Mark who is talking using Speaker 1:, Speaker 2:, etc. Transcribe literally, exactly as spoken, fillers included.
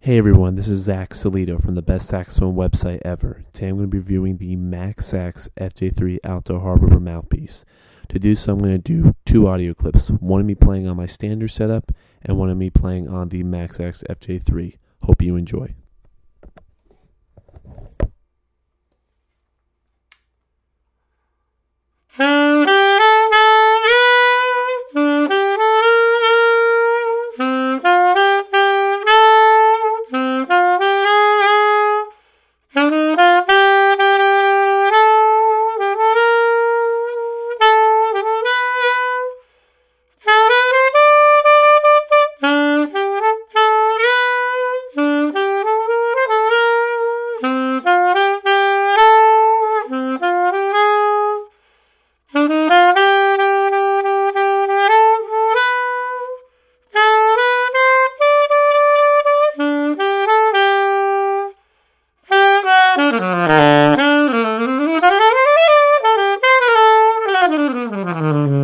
Speaker 1: Hey everyone, this is Zach Salito from the best saxophone website ever. Today I'm going to be reviewing the MaxSax F J three Alto Hardware mouthpiece. To do so, I'm going to do two audio clips, one of me playing on my standard setup and one of me playing on the MaxSax F J three. Hope you enjoy.
Speaker 2: Mm-hmm.